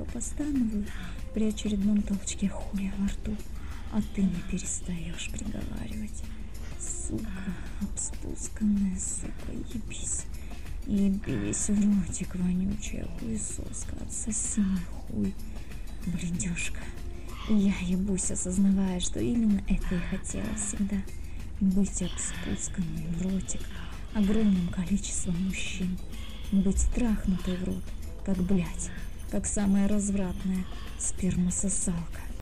постановую при очередном толчке хуя во рту, а ты не перестаешь приговаривать. Сука, обспусканная, сука, ебись. Ебись в ротик, вонючая хуесоска, отсоси мой хуй, блядёшка. И я ебусь, осознавая, что именно это и хотела всегда. Быть обспусканной в ротик огромным количеством мужчин. Быть трахнутой в рот, как, блядь, как самая развратная спермососалка.